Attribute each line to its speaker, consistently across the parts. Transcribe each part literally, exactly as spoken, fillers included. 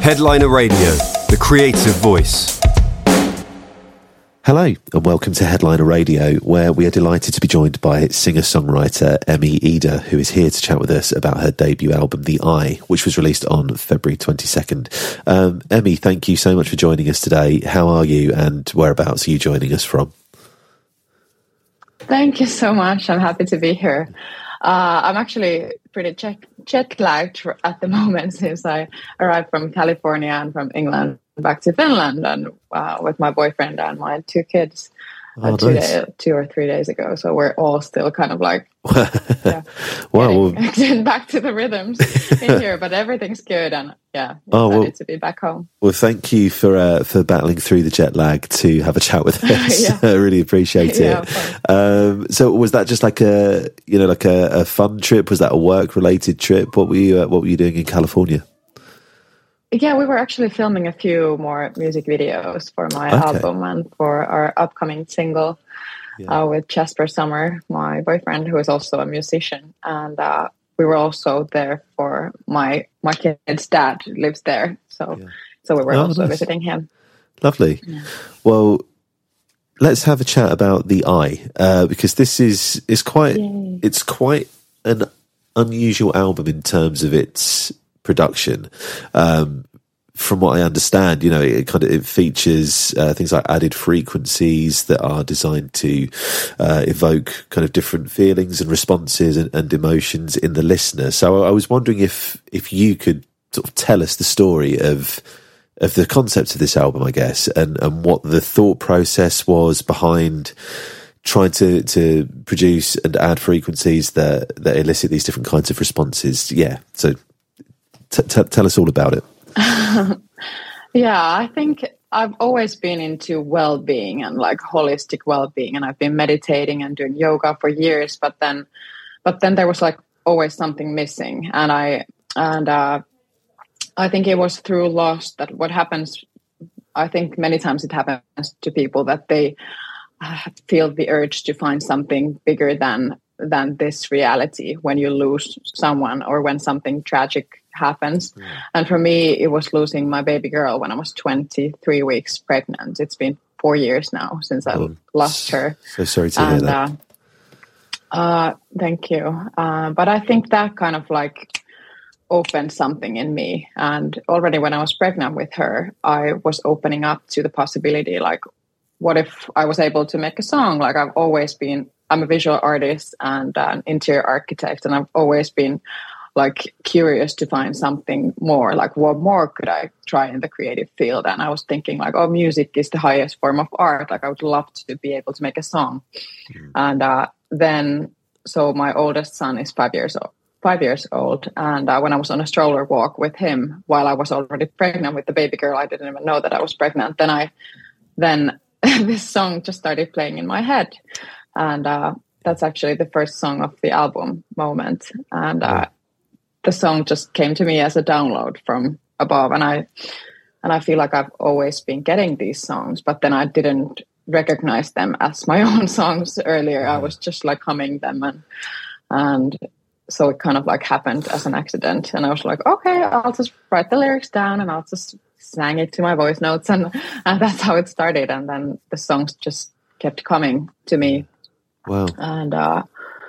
Speaker 1: Headliner Radio, the creative voice.
Speaker 2: Hello and welcome to Headliner Radio, where we are delighted to be joined by singer-songwriter Emmy Ida, who is here to chat with us about her debut album, The Eye, which was released on February twenty-second. Um, Emmy, thank you so much for joining us today. How are you and whereabouts are you joining us from?
Speaker 3: Thank you so much. I'm happy to be here. Uh, I'm actually pretty jet, jet lagged at the moment since I arrived from California and from England back to Finland and uh, with my boyfriend and my two kids uh,
Speaker 2: oh,
Speaker 3: two,
Speaker 2: nice.
Speaker 3: day, two or three days ago. So we're all still kind of like yeah,
Speaker 2: wow,
Speaker 3: getting well, back to the rhythms in here, but everything's good and yeah,
Speaker 2: oh,
Speaker 3: excited
Speaker 2: well,
Speaker 3: to be back home.
Speaker 2: Well, thank you for uh, for battling through the jet lag to have a chat with us.
Speaker 3: yeah.
Speaker 2: I really appreciate
Speaker 3: yeah,
Speaker 2: it. Um, so, was that just like a you know like a, a fun trip? Was that a work related trip? What were you uh, What were you doing in California?
Speaker 3: Yeah, we were actually filming a few more music videos for my
Speaker 2: okay.
Speaker 3: album and for our upcoming single yeah. uh, with Jasper Summer, my boyfriend, who is also a musician. And uh, we were also there for my my kid's dad lives there. So yeah. so we were
Speaker 2: oh,
Speaker 3: also
Speaker 2: nice.
Speaker 3: visiting him.
Speaker 2: Lovely. Yeah. Well, let's have a chat about The Eye, uh, because this is is quite
Speaker 3: Yay.
Speaker 2: it's quite an unusual album in terms of its production. Um, from what I understand, you know, it kind of it features uh, things like added frequencies that are designed to uh, evoke kind of different feelings and responses and, and emotions in the listener. So I was wondering if if you could sort of tell us the story of of the concept of this album, I guess, and, and what the thought process was behind trying to, to produce and add frequencies that, that elicit these different kinds of responses. Yeah, so T- t- tell us all about it.
Speaker 3: yeah, I think I've always been into well-being and like holistic well-being, and I've been meditating and doing yoga for years. But then, but then there was like always something missing, and I and uh, I think it was through loss that what happens. I think many times it happens to people that they uh, feel the urge to find something bigger than than this reality when you lose someone or when something tragic happens. Yeah. And for me, it was losing my baby girl when I was twenty-three weeks pregnant. It's been four years now since I oh, lost her.
Speaker 2: So sorry to
Speaker 3: and,
Speaker 2: hear that.
Speaker 3: Uh, uh, thank you. Uh, but I think that kind of like opened something in me. And already when I was pregnant with her, I was opening up to the possibility, like, what if I was able to make a song? Like I've always been, I'm a visual artist and an interior architect, and I've always been like curious to find something more, like what more could I try in the creative field? And I was thinking like, oh, music is the highest form of art. Like I would love to be able to make a song. Mm. And uh, then, so my oldest son is five years old, five years old. And uh, when I was on a stroller walk with him while I was already pregnant with the baby girl, I didn't even know that I was pregnant. Then I, then this song just started playing in my head. And uh, that's actually the first song of the album, Moment. And uh, the song just came to me as a download from above. And I and I feel like I've always been getting these songs, but then I didn't recognize them as my own songs earlier. Yeah. I was just like humming them. And, and so it kind of like happened as an accident. And I was like, okay, I'll just write the lyrics down and I'll just sang it to my voice notes. And, and that's how it started. And then the songs just kept coming to me.
Speaker 2: Wow.
Speaker 3: And uh,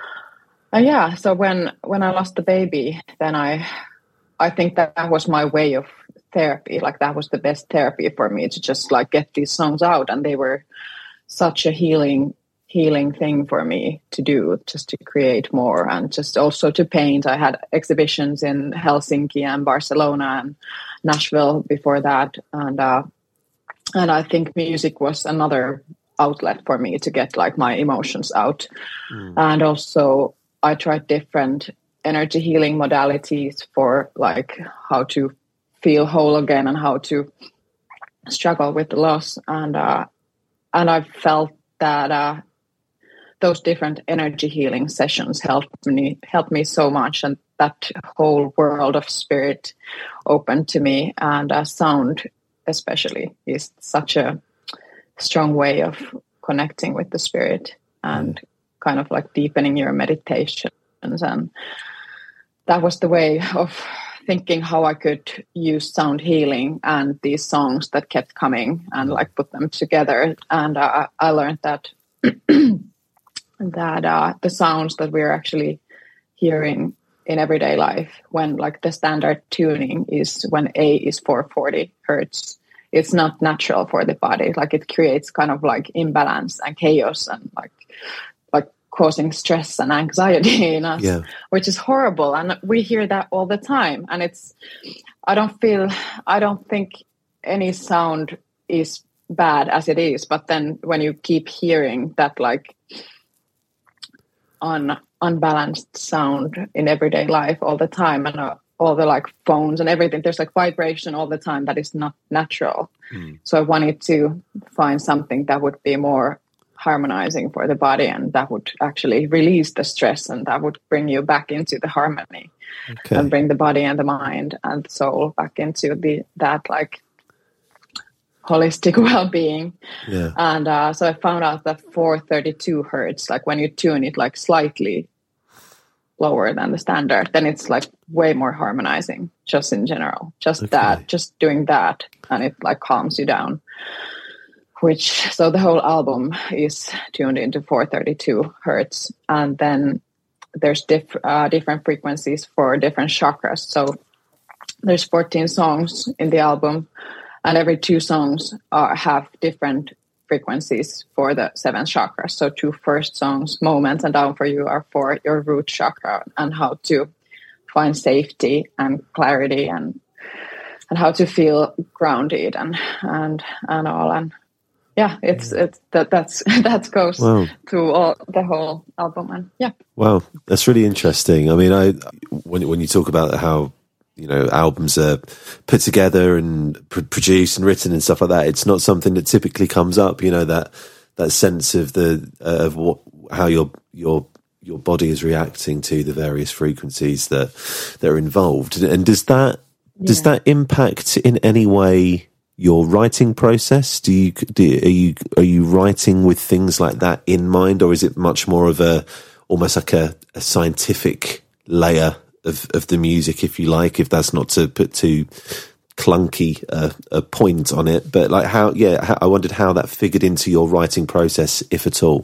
Speaker 3: uh, yeah, so when when I lost the baby, then I I think that, that was my way of therapy. Like that was the best therapy for me, to just like get these songs out, and they were such a healing healing thing for me to do, just to create more and just also to paint. I had exhibitions in Helsinki and Barcelona and Nashville before that, and uh, and I think music was another outlet for me to get like my emotions out. Mm. And also I tried different energy healing modalities for like how to feel whole again and how to struggle with the loss. And uh, and I felt that uh, those different energy healing sessions helped me helped me so much, and that whole world of spirit opened to me. And uh, sound especially is such a strong way of connecting with the spirit and mm. kind of like deepening your meditations. And that was the way of thinking how I could use sound healing and these songs that kept coming and like put them together. And uh, I learned that that uh, the sounds that we're actually hearing in everyday life, when like the standard tuning is when A is four forty hertz, it's not natural for the body. Like it creates kind of like imbalance and chaos and like like causing stress and anxiety in us,
Speaker 2: yeah.
Speaker 3: which is horrible. And we hear that all the time. And it's, I don't feel, I don't think any sound is bad as it is. But then when you keep hearing that like un, unbalanced sound in everyday life all the time, and uh, all the like phones and everything, there's like vibration all the time that is not natural. Mm. So I wanted to find something that would be more harmonizing for the body, and that would actually release the stress, and that would bring you back into the harmony, okay. and bring the body and the mind and the soul back into the that like holistic well-being.
Speaker 2: Yeah.
Speaker 3: And uh, so I found out that four thirty-two hertz, like when you tune it like slightly lower than the standard, then it's like way more harmonizing just in general, just okay. that, just doing that. And it like calms you down, which, so the whole album is tuned into four thirty-two hertz. And then there's diff, uh, different frequencies for different chakras. So there's fourteen songs in the album, and every two songs uh, have different frequencies for the seven chakras. So two first songs, Moments and Down for You, are for your root chakra and how to find safety and clarity, and and how to feel grounded and and and all. And yeah, it's it's that that's that goes wow. through all the whole album. And yeah,
Speaker 2: wow, that's really interesting. I mean, I when when you talk about how, you know, albums are put together and pr- produced and written and stuff like that, it's not something that typically comes up, you know, that that sense of the uh, of what how your your your body is reacting to the various frequencies that that are involved. And does that yeah. does that impact in any way your writing process? Do you do are you are you writing with things like that in mind, or is it much more of a almost like a, a scientific layer Of, of the music, if you like, if that's not to put too clunky uh, a point on it, but like how, yeah, how, I wondered how that figured into your writing process, if at all.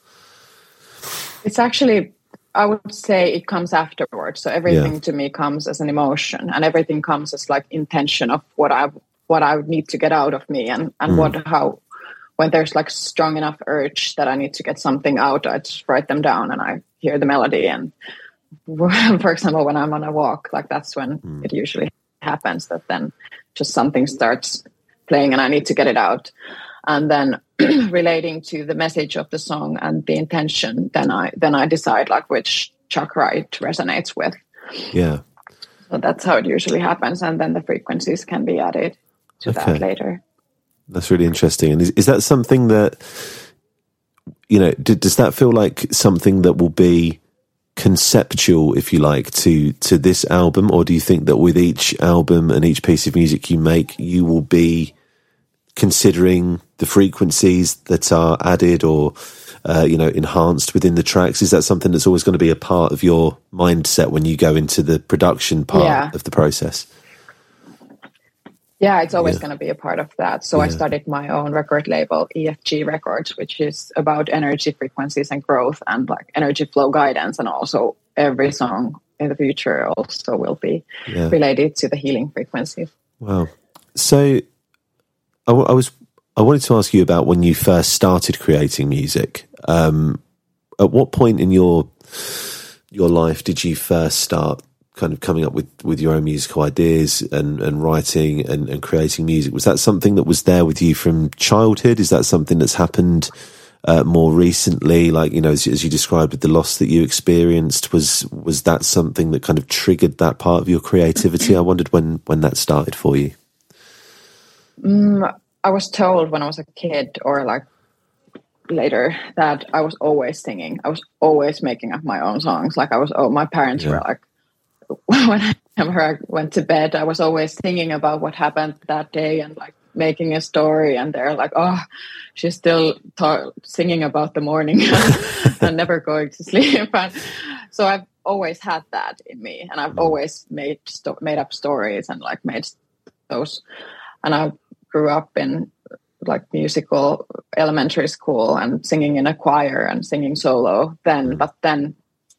Speaker 3: It's actually, I would say it comes afterwards. So everything yeah. to me comes as an emotion, and everything comes as like intention of what I what I would need to get out of me, and and mm. what how when there's like strong enough urge that I need to get something out, I just write them down and I hear the melody. And for example, when I'm on a walk, like that's when mm. it usually happens, that then just something starts playing and I need to get it out. And then relating to the message of the song and the intention, then I then I decide like which chakra it resonates with.
Speaker 2: Yeah.
Speaker 3: So that's how it usually happens. And then the frequencies can be added to okay. that later.
Speaker 2: That's really interesting. And is, is that something that, you know, d- does that feel like something that will be conceptual, if you like, to to this album, or do you think that with each album and each piece of music you make, you will be considering the frequencies that are added or uh, you know, enhanced within the tracks? Is that something that's always going to be a part of your mindset when you go into the production part yeah. of the process?
Speaker 3: Yeah, it's always yeah. going to be a part of that. So yeah. I started my own record label, E F G Records, which is about energy frequencies and growth and like energy flow guidance. And also every song in the future also will be yeah. related to the healing frequencies.
Speaker 2: Wow. So I, w- I was, I wanted to ask you about when you first started creating music. Um, at what point in your, your life did you first start kind of coming up with, with your own musical ideas and, and writing and, and creating music? Was that something that was there with you from childhood? Is that something that's happened uh, more recently? Like, you know, as, as you described with the loss that you experienced, was was that something that kind of triggered that part of your creativity? I wondered when, when that started for you.
Speaker 3: Mm, I was told when I was a kid, or like later, that I was always singing. I was always making up my own songs. Like I was, oh, my parents yeah. were like, whenever I went to bed, I was always thinking about what happened that day and like making a story. And they're like, oh, she's still ta- singing about the morning and never going to sleep. And so I've always had that in me, and I've always made sto- made up stories and like made those. And I grew up in like musical elementary school and singing in a choir and singing solo then. But then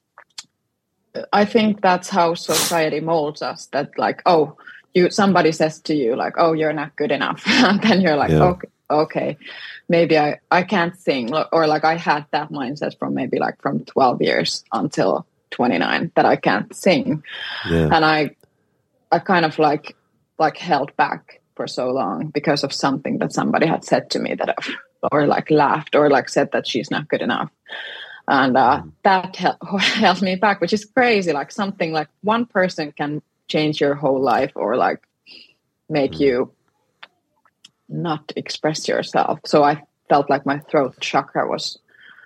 Speaker 3: I think that's how society molds us. That like, oh, you somebody says to you like, oh, you're not good enough, and then you're like,
Speaker 2: yeah.
Speaker 3: okay, okay, maybe I I can't sing, or like I had that mindset from maybe like from twelve years until twenty-nine that I can't sing,
Speaker 2: yeah.
Speaker 3: and I I kind of like like held back for so long because of something that somebody had said to me that, or like laughed or like said that she's not good enough. And uh, mm. that held, held me back, which is crazy. Like something like one person can change your whole life or like make mm. you not express yourself. So I felt like my throat chakra was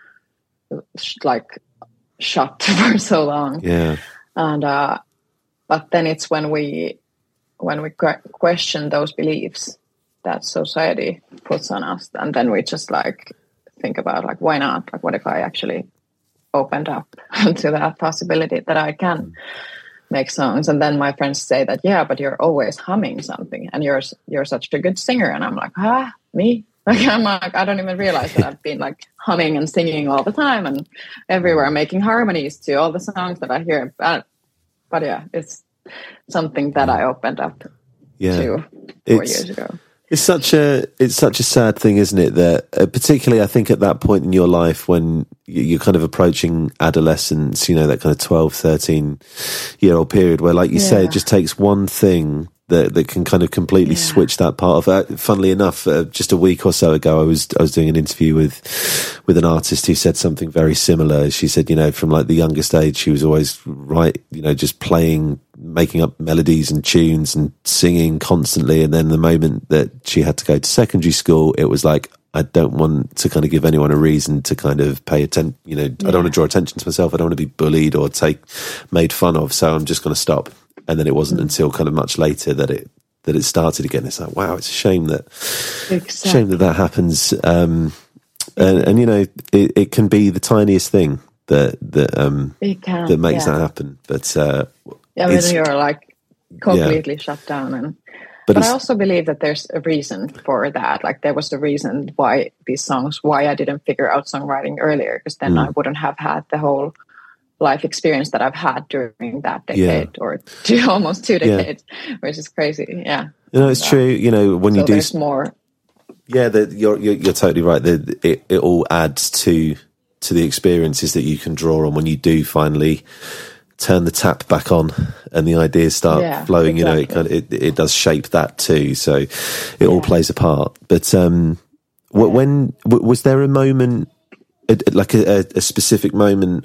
Speaker 3: like shut for so long.
Speaker 2: Yeah.
Speaker 3: And, uh, but then it's when we, when we question those beliefs that society puts on us, and then we just like think about like, why not? Like, what if I actually opened up to that possibility that I can make songs? And then my friends say that, yeah, but you're always humming something, and you're you're such a good singer. And I'm like, ah, me? Like I'm like, I don't even realize that I've been like humming and singing all the time and everywhere, making harmonies to all the songs that I hear. But, but yeah, it's something that I opened up
Speaker 2: yeah.
Speaker 3: to four
Speaker 2: it's,
Speaker 3: years ago.
Speaker 2: It's such a it's such a sad thing, isn't it? That uh, particularly, I think, at that point in your life when you're kind of approaching adolescence, you know, that kind of twelve, thirteen year old period where, like you
Speaker 3: yeah.
Speaker 2: say, it just takes one thing that that can kind of completely yeah. switch that part of it. Funnily enough, uh, just a week or so ago, I was I was doing an interview with with an artist who said something very similar. She said, you know, from like the youngest age, she was always right, you know, just playing, making up melodies and tunes and singing constantly. And then the moment that she had to go to secondary school, it was like, I don't want to kind of give anyone a reason to kind of pay attention. You know, yeah. I don't want to draw attention to myself. I don't want to be bullied or take made fun of. So I'm just going to stop. And then it wasn't mm. until kind of much later that it that it started again. It's like, wow, it's a shame that exactly. shame that that happens. Um, and, and you know, it, it can be the tiniest thing that that um
Speaker 3: can,
Speaker 2: that makes
Speaker 3: yeah.
Speaker 2: that happen. But uh,
Speaker 3: yeah, when you're like completely yeah. shut down. And but, but I also believe that there's a reason for that. Like there was a reason why these songs, why I didn't figure out songwriting earlier, because then mm. I wouldn't have had the whole life experience that I've had during that decade yeah. or two, almost two decades, yeah. which is crazy. Yeah,
Speaker 2: you know, it's and, true. You know, when
Speaker 3: so
Speaker 2: you do
Speaker 3: there's more.
Speaker 2: Yeah, the, you're, you're you're totally right. The, it it all adds to to the experiences that you can draw on when you do finally turn the tap back on and the ideas start
Speaker 3: yeah,
Speaker 2: flowing.
Speaker 3: Exactly.
Speaker 2: You know, it kind of, it it does shape that too. So it
Speaker 3: yeah.
Speaker 2: all plays a part. But um, yeah. when was there a moment, like a, a specific moment?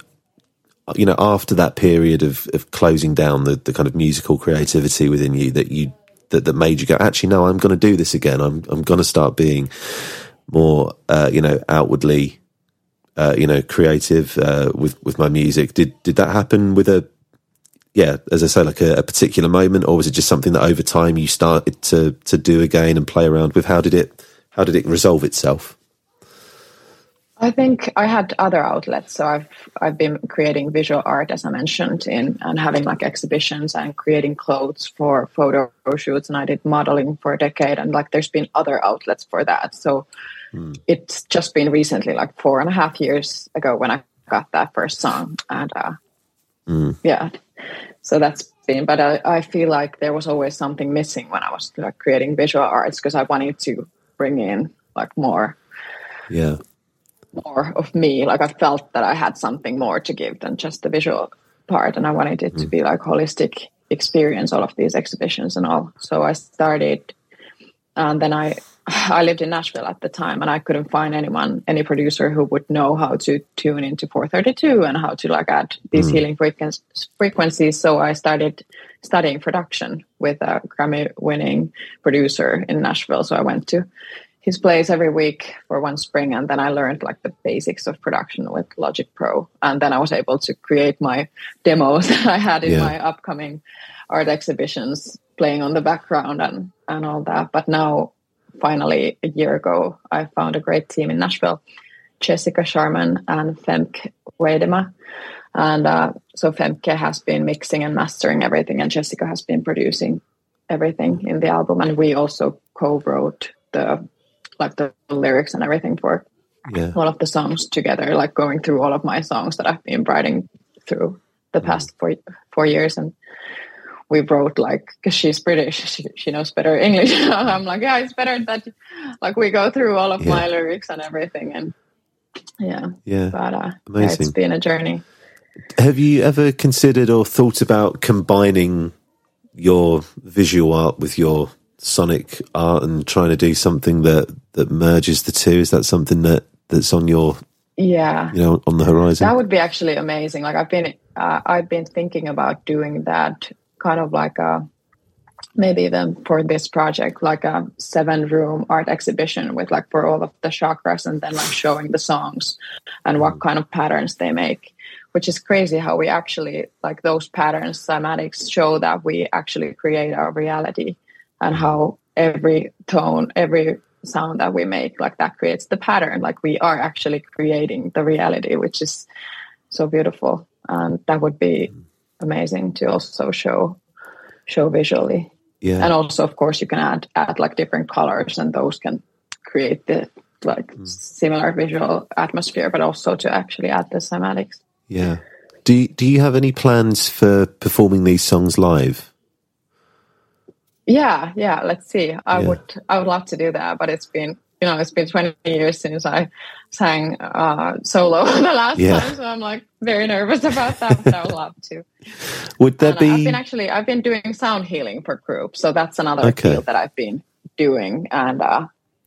Speaker 2: You know, after that period of, of closing down the, the kind of musical creativity within you that you that, that made you go, actually, no, I'm going to do this again. I'm I'm going to start being more, uh, you know, outwardly, uh, you know, creative uh, with with my music. Did did that happen with a, yeah, as I say, like a, a particular moment, or was it just something that over time you started to to do again and play around with? How did it how did it resolve itself?
Speaker 3: I think I had other outlets. So I've I've been creating visual art, as I mentioned, in and having like exhibitions and creating clothes for photo shoots. And I did modeling for a decade. And like there's been other outlets for that. So mm. it's just been recently, like four and a half years ago, when I got that first song. And uh, mm. yeah, so that's been. But I, I feel like there was always something missing when I was like creating visual arts, because I wanted to bring in like more.
Speaker 2: Yeah.
Speaker 3: more of me. Like I felt that I had something more to give than just the visual part, and I wanted it mm. to be like holistic experience, all of these exhibitions and all. So I started, and then I I lived in Nashville at the time, and I couldn't find anyone, any producer who would know how to tune into four thirty-two and how to like add these mm. healing frequencies, frequencies. So I started studying production with a Grammy-winning producer in Nashville. So I went to his place every week for one spring, and then I learned like the basics of production with Logic Pro, and then I was able to create my demos that I had in yeah. my upcoming art exhibitions, playing on the background and and all that. But now, finally, a year ago, I found a great team in Nashville, Jessica Sharman and Femke Wiedema, and uh, so Femke has been mixing and mastering everything, and Jessica has been producing everything in the album, and we also co-wrote the like the lyrics and everything for
Speaker 2: yeah.
Speaker 3: all of the songs together, like going through all of my songs that I've been writing through the past mm. four four years. And we wrote like, because she's British, she, she knows better English. I'm like, yeah, it's better that like we go through all of yeah. my lyrics and everything. And yeah,
Speaker 2: yeah,
Speaker 3: but uh,
Speaker 2: amazing.
Speaker 3: Yeah, it's been a journey.
Speaker 2: Have you ever considered or thought about combining your visual art with your sonic art and trying to do something that, that merges the two? Is that something that, that's on your,
Speaker 3: yeah,
Speaker 2: you know, on the horizon?
Speaker 3: That would be actually amazing. Like I've been, uh, I've been thinking about doing that kind of like a, maybe even for this project, like a seven room art exhibition with like for all of the chakras, and then like showing the songs and what kind of patterns they make, which is crazy how we actually like those patterns, cymatics, show that we actually create our reality, and how every tone, every sound that we make, like that creates the pattern. Like we are actually creating the reality, which is so beautiful. And that would be amazing to also show show visually.
Speaker 2: Yeah.
Speaker 3: And also, of course, you can add add like different colors, and those can create the like mm. similar visual atmosphere, but also to actually add the cymatics.
Speaker 2: Yeah. Do you, do you have any plans for performing these songs live?
Speaker 3: Yeah, yeah. Let's see. I
Speaker 2: yeah.
Speaker 3: would I would love to do that, but it's been you know it's been twenty years since I sang uh, solo the last
Speaker 2: yeah.
Speaker 3: time, so I'm like very nervous about that. But I would love to.
Speaker 2: Would there
Speaker 3: and
Speaker 2: be?
Speaker 3: I've been actually I've been doing sound healing for groups, so that's another
Speaker 2: okay.
Speaker 3: field that I've been doing, and uh,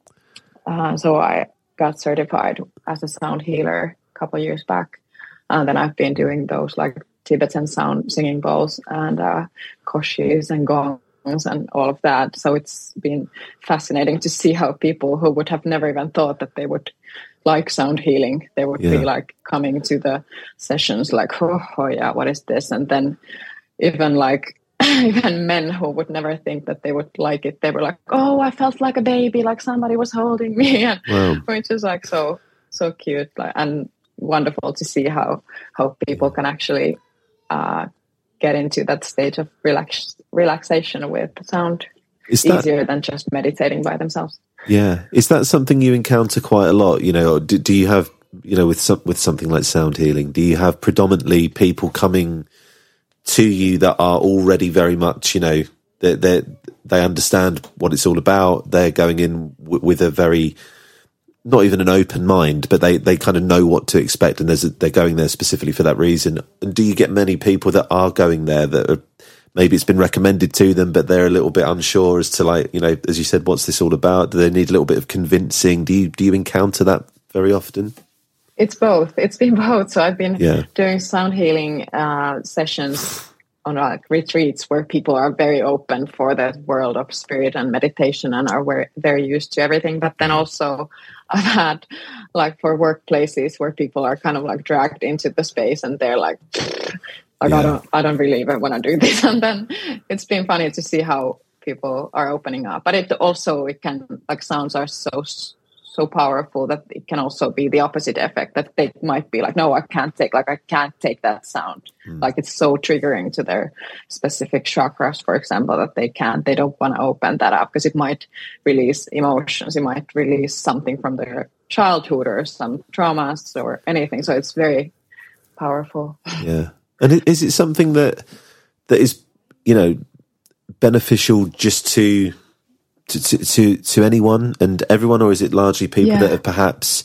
Speaker 3: uh, so I got certified as a sound healer a couple of years back, and then I've been doing those like Tibetan sound singing bowls and uh, koshis and gongs and all of that. So it's been fascinating to see how people who would have never even thought that they would like sound healing, they would yeah. be like coming to the sessions like, oh, oh yeah, what is this? And then even like even men who would never think that they would like it, they were like, oh, I felt like a baby, like somebody was holding me, and
Speaker 2: wow.
Speaker 3: which is like so so cute, like, and wonderful to see how how people can actually uh get into that state of relax relaxation with sound is that, easier than just meditating by themselves.
Speaker 2: Yeah. Is that something you encounter quite a lot? You know, do, do you have, you know, with some, with something like sound healing, do you have predominantly people coming to you that are already very much, you know, they they they understand what it's all about. They're going in w- with a very, not even an open mind, but they, they kind of know what to expect, and there's a, they're going there specifically for that reason. And do you get many people that are going there that are, maybe it's been recommended to them, but they're a little bit unsure as to, like, you know, as you said, what's this all about? Do they need a little bit of convincing? Do you do you encounter that very often?
Speaker 3: It's both. It's been both. So I've been
Speaker 2: yeah.
Speaker 3: doing sound healing uh, sessions on like retreats where people are very open for the world of spirit and meditation and are very, very used to everything. But then also I've had like for workplaces where people are kind of like dragged into the space and they're like, like yeah. I don't, I don't really even want to do this. And then it's been funny to see how people are opening up. But it also, it can, like sounds are so so powerful that it can also be the opposite effect, that they might be like, no, I can't take, like, I can't take that sound. Mm. Like it's so triggering to their specific chakras, for example, that they can't, they don't want to open that up because it might release emotions. It might release something from their childhood or some traumas or anything. So it's very powerful.
Speaker 2: Yeah. And is it something that, that is, you know, beneficial just to, To, to to anyone and everyone, or is it largely people yeah. that are perhaps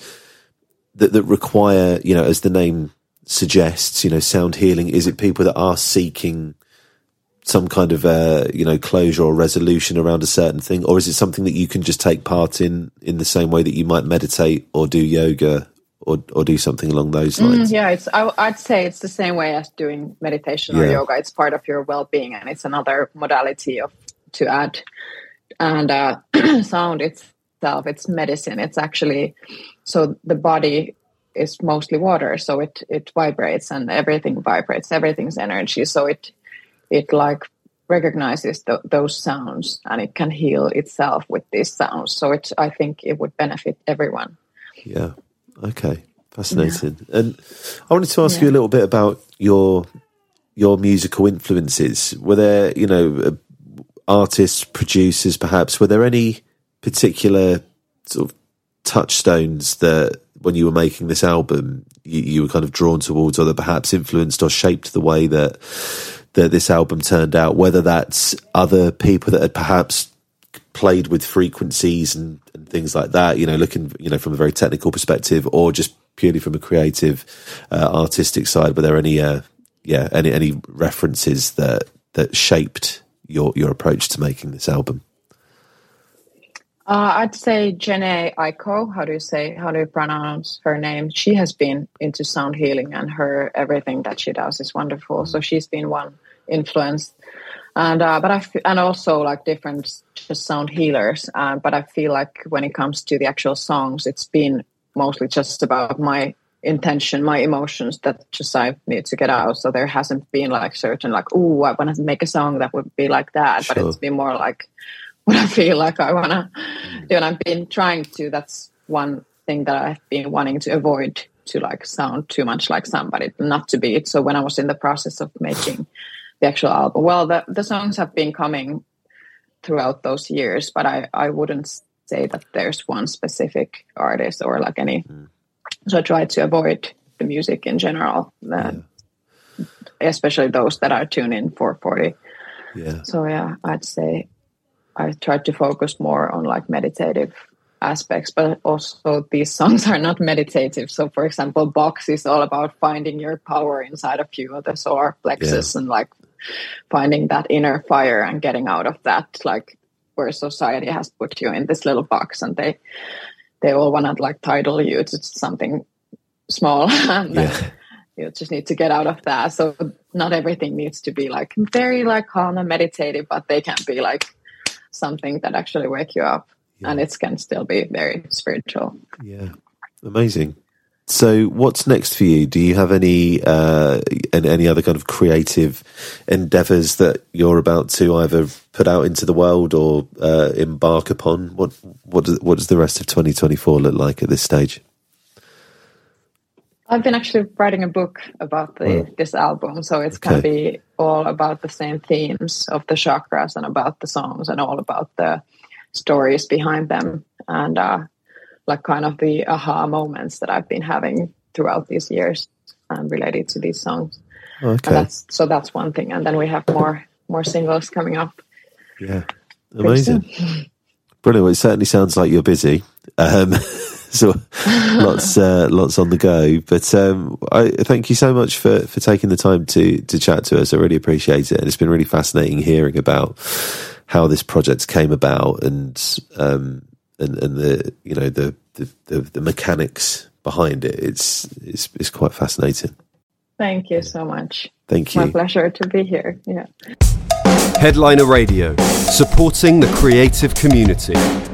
Speaker 2: that, that require, you know, as the name suggests, you know, sound healing? Is it people that are seeking some kind of uh, you know, closure or resolution around a certain thing, or is it something that you can just take part in in the same way that you might meditate or do yoga or or do something along those lines?
Speaker 3: Mm, yeah, it's I, I'd say it's the same way as doing meditation or yeah. yoga. It's part of your well-being, and it's another modality of to add. And uh, sound itself, it's medicine. It's actually, so the body is mostly water, so it it vibrates and everything vibrates. Everything's energy, so it it like recognizes th- those sounds and it can heal itself with these sounds. So it, I think it would benefit everyone.
Speaker 2: Yeah. Okay. Fascinating. Yeah. And I wanted to ask yeah. you a little bit about your your musical influences, were there, you know, artists, producers, perhaps, were there any particular sort of touchstones that when you were making this album you, you were kind of drawn towards, or that perhaps influenced or shaped the way that that this album turned out, whether that's other people that had perhaps played with frequencies and, and things like that, you know, looking, you know, from a very technical perspective, or just purely from a creative, uh, artistic side? Were there any, uh, yeah, any any references that that shaped your your approach to making this album?
Speaker 3: Uh, I'd say Jhené Aiko. How do you say? How do you pronounce her name? She has been into sound healing, and her everything that she does is wonderful. So she's been one influence, and uh, but I f- and also like different just sound healers. Uh, but I feel like when it comes to the actual songs, it's been mostly just about my intention, my emotions that just I need to get out. So there hasn't been like certain like, oh, I want to make a song that would be like that. Sure. But it's been more like what I feel like I want to do. And I've been trying to, that's one thing that I've been wanting to avoid, to like sound too much like somebody, not to be it. So when I was in the process of making the actual album, well, the, the songs have been coming throughout those years, but I, I wouldn't say that there's one specific artist or like any. Mm. So I try to avoid the music in general, uh, yeah. especially those that are tuned in four forty.
Speaker 2: Yeah.
Speaker 3: So yeah, I'd say I tried to focus more on like meditative aspects, but also these songs are not meditative. So for example, Box is all about finding your power inside of you, or the solar plexus, yeah. and like finding that inner fire and getting out of that, like where society has put you in this little box, and they they all want to like title you to something small, and then yeah. you just need to get out of that. So not everything needs to be like very like calm and meditative, but they can be like something that actually wake you up, yeah. and it can still be very spiritual.
Speaker 2: Yeah, amazing. So what's next for you? Do you have any uh and any other kind of creative endeavors that you're about to either put out into the world or uh embark upon? What what does, what does the rest of twenty twenty-four look like at this stage?
Speaker 3: I've been actually writing a book about the, oh. this album, so it's okay. going to be all about the same themes of the chakras and about the songs and all about the stories behind them, and uh, like kind of the aha moments that I've been having throughout these years um, related to these songs.
Speaker 2: Okay.
Speaker 3: And that's, so that's one thing, and then we have more more singles coming up.
Speaker 2: Yeah, amazing, brilliant. Well, it certainly sounds like you're busy. Um, So lots, uh, lots on the go. But um, I thank you so much for, for taking the time to to chat to us. I really appreciate it, and it's been really fascinating hearing about how this project came about, and um, and and the you know the the, the, the mechanics behind it. It's it's it's quite fascinating.
Speaker 3: Thank you so much.
Speaker 2: Thank you.
Speaker 3: My pleasure to be here. Yeah.
Speaker 1: Headliner Radio, supporting the creative community.